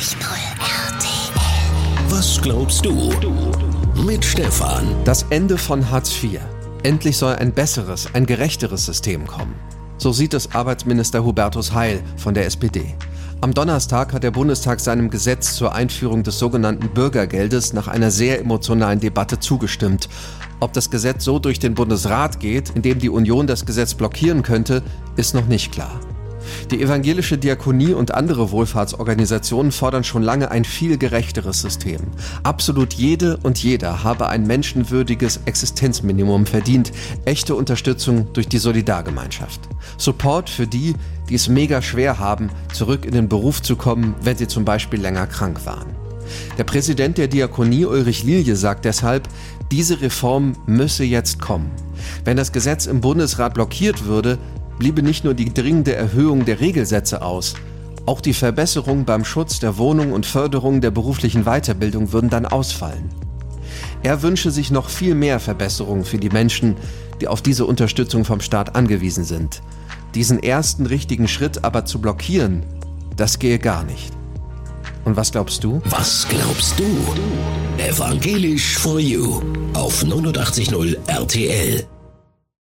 RTL. Was glaubst du? Mit Stefan. Das Ende von Hartz IV. Endlich soll ein besseres, ein gerechteres System kommen. So sieht es Arbeitsminister Hubertus Heil von der SPD. Am Donnerstag hat der Bundestag seinem Gesetz zur Einführung des sogenannten Bürgergeldes nach einer sehr emotionalen Debatte zugestimmt. Ob das Gesetz so durch den Bundesrat geht, indem die Union das Gesetz blockieren könnte, ist noch nicht klar. Die evangelische Diakonie und andere Wohlfahrtsorganisationen fordern schon lange ein viel gerechteres System. Absolut jede und jeder habe ein menschenwürdiges Existenzminimum verdient, echte Unterstützung durch die Solidargemeinschaft. Support für die, die es mega schwer haben, zurück in den Beruf zu kommen, wenn sie zum Beispiel länger krank waren. Der Präsident der Diakonie, Ulrich Lilje, sagt deshalb, diese Reform müsse jetzt kommen. Wenn das Gesetz im Bundesrat blockiert würde, bliebe nicht nur die dringende Erhöhung der Regelsätze aus, auch die Verbesserung beim Schutz der Wohnung und Förderung der beruflichen Weiterbildung würden dann ausfallen. Er wünsche sich noch viel mehr Verbesserungen für die Menschen, die auf diese Unterstützung vom Staat angewiesen sind. Diesen ersten richtigen Schritt aber zu blockieren, das gehe gar nicht. Und was glaubst du? Was glaubst du? Evangelisch for You auf 89.0 RTL.